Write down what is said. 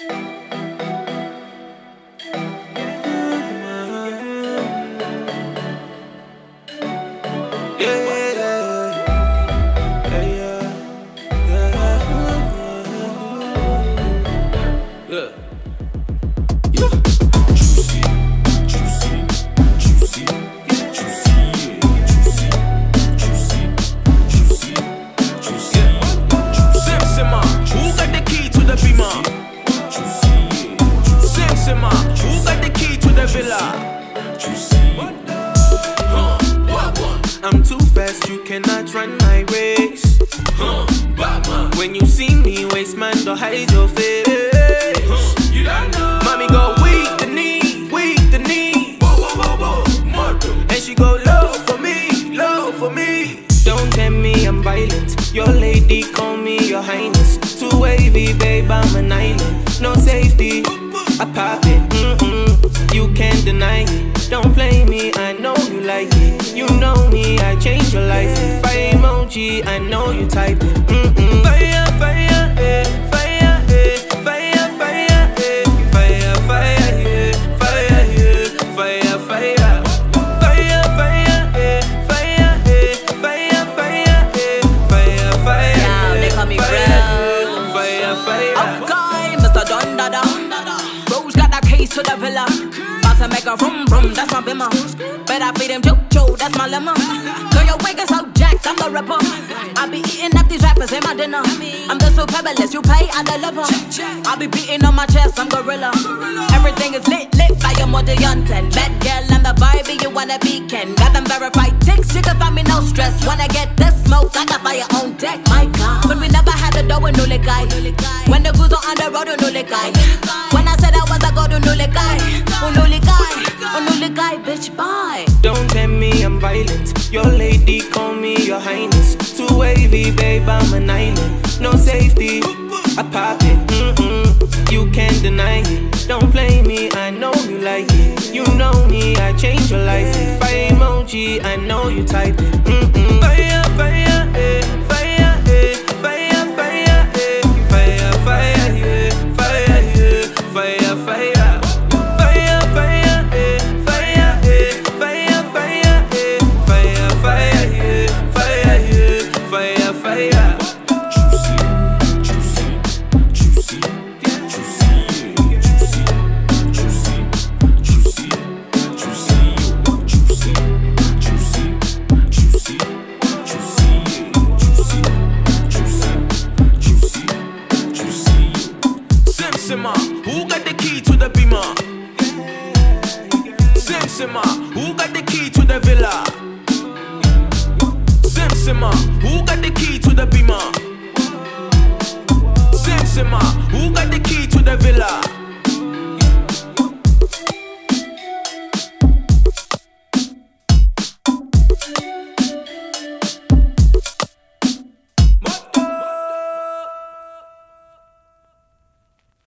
I'm too fast, you cannot run my race. When you see me waste man, don't hide your face. You don't know. Mommy go weak the knee, weak the knee. And she go low for me, low for me. Don't tell me I'm violent. Your lady call me your highness. Too wavy, babe, I'm an island. No safety, I pop it. You can't deny it. Don't play me, I know you like it. You know me, I change your life. Fire emoji, I know you type it. Fire, fire, eh, fire, eh, fire, fire, eh, fire, fire, yeah, fire, yeah, fire, fire, fire, fire, eh, fire, eh, fire, fire, eh, fire, fire. Yeah, they call me Rose. Fire, fire. Okay, Mr. Don Dada. Rose got the keys to the villa. To make a vroom vroom, that's my bimmer. Bet I feed him Jojo, that's my lemon. Girl, your wig is so jacked, I'm the rapper. I be eating up these rappers in my dinner. I'm the so fabulous, you pay, I deliver. I be beating on my chest, I'm gorilla. Everything is lit, fire more than Yunten. Bad girl, I'm the Barbie, you wanna be Ken. Got them verified ticks, you can find me no stress. Wanna get this smoke, I got fire on deck, my God. But we never had a door with no guy. When the goose are on the road, no guy. When I said I was a go to no guy, guy, bitch, bye. Don't tell me I'm violent. Your lady call me your highness. Too wavy, babe, I'm an island. No safety, I pop it. You can't deny it. Don't play me, I know you like it. You know me, I change your life. Fire emoji, I know you type it. Fire, fire, eh, fire, eh, fire, fire, eh, fire, fire, yeah, fire, yeah, fire, fire. Who got the key to the beamer? Simsima, who got the key to the villa? Simsima, who got the key to the beamer? Simsima, who got the key to the villa?